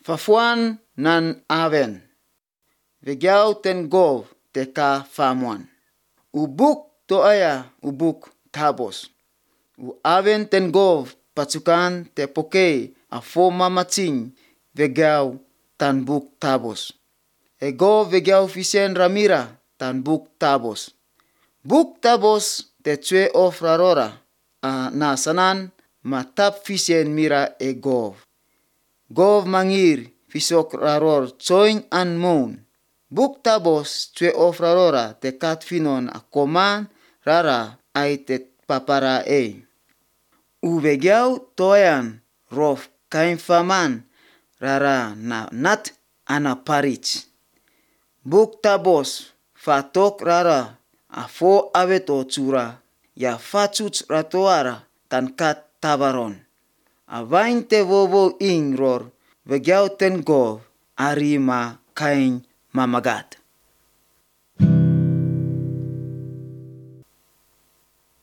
Fafuan nan aven. Vegiau ten gov te ka famuan. Ubuk to aya ubuk tabos. U aven ten gov pasukan te pokei a fo mamacing vegiau tan buk tabos. E gov vegiau fisen ramira tan buk tabos. Buk tabos te tsue of rarora na sanan matap fisen mira e gov. Gov mangir fisok raror tsoing an moun. Buk tabos tsue of rarora te kat finon a koman rara ay te papara e. Uvegiau toyan rof kain faman rara na nat ana parich. Buk tabos fatok rara a fo aveto tsura ya fachuts ratoara tan kat tabaron. Avain te vovo ing ror vegiau ten gov arima kain mamagat.